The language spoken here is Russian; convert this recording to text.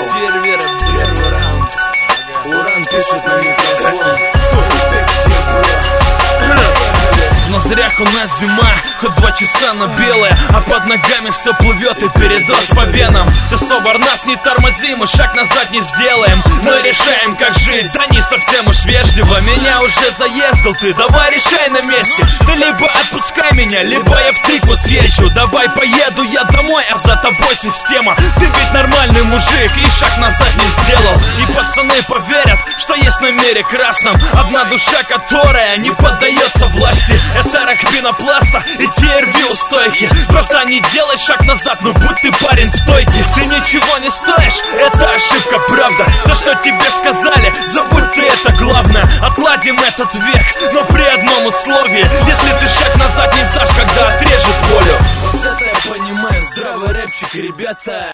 Тервера, первый раунд. Уран пишет на микрофон. В ноздрях у нас зима, хоть 2 часа, но белая, а под ногами все плывет и передоз по венам. Ты собор, нас не тормози, мы шаг назад не сделаем. Мы решаем, как жить, да не совсем уж вежливо. Меня уже заездил ты, давай решай на месте. Ты либо отпускай меня, либо я в тыкву съезжу. Давай поеду я домой, а за тобой система. Ты ведь нормальный мужик и шаг назад не сделал. И пацаны поверят, что есть на мире красном одна душа, которая не поддается власти. Это рак пенопласта и TRV у стойки. Братан, не делай шаг назад, но будь ты парень стойкий. Ты ничего не стоишь, это ошибка, правда. Все, что тебе сказали, забудь ты, это главное. Отладим этот век, но при одном условии: если ты шаг назад не сдашь, когда отрежет волю. Вот это я понимаю, здравый рэпчик, ребята.